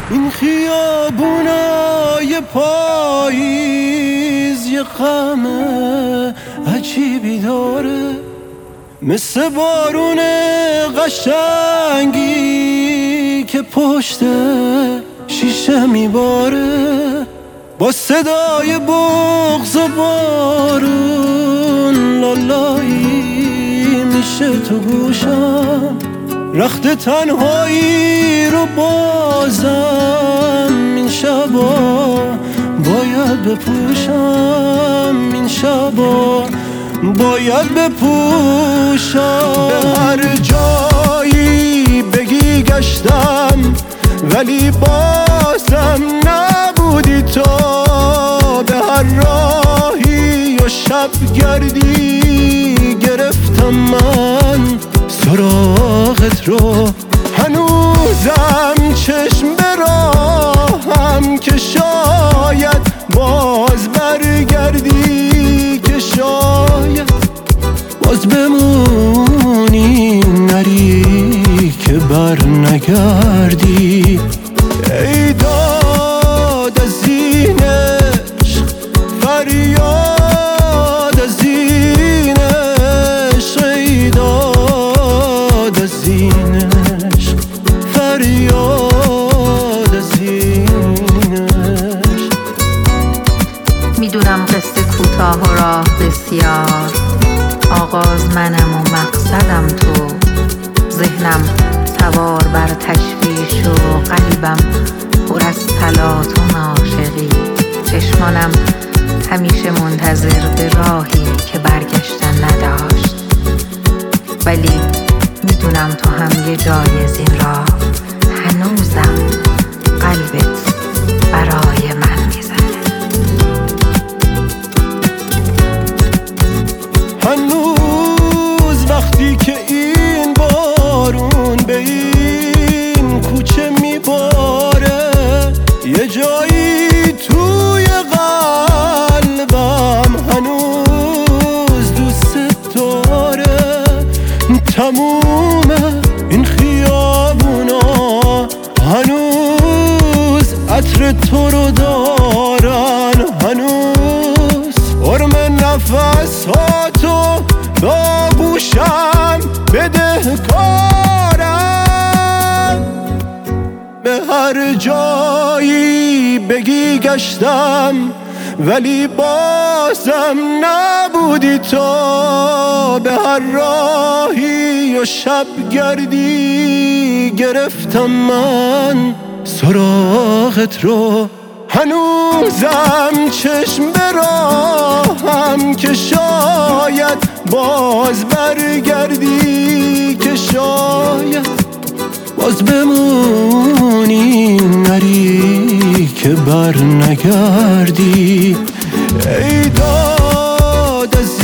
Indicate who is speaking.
Speaker 1: این خیابونای پاییز یه غم عجیبی داره، مثل بارون قشنگی که پشت شیشه میباره، با صدای بغض و بارون لالایی میشه تو گوشم. رخت تنهایی رو بازم این شبا باید بپوشم، این شبا باید بپوشم. به هر جایی بگی گشتم ولی بازم نبودی تو، به هر راهی و شب گردی گرفتم من سراغت رو. هنوزم چشم به راهم که شاید باز برگردی، که شاید باز بمونی نری که بر نگردی. ای داد از این عشق، فریاد از این عشق، ای داد از این عشق، فریاد از این عشق.
Speaker 2: میدونم قصه کوتاه و راه بسیار، آغاز منم و مقصدم تو. ذهنم سوار بر تشویش و قلبم پر از تلاطم عاشقی. چشمانم همیشه منتظر به راهی که برگشتن نداشت، ولی میدونم تو هم یه جای از این راه هنوزم قلبت برای من میزنه.
Speaker 1: هنوز وقتی که این بارون به این کوچه میباره، یه جایی توی قلبم هنوز دوست داره. تموم این خیابونا هنوز عطر تو رو دارن، هنوز حرم نفس ها تو با گوشم بدهکارم. به هر جایی بگی گشتم ولی بازم نبودی تو، به هر راهی و شب گردی گرفتم من سراغت رو. هنوزم چشم به راهم که شاید باز برگردی، که شاید باز بمونی نری که بر نگردی. ای داد از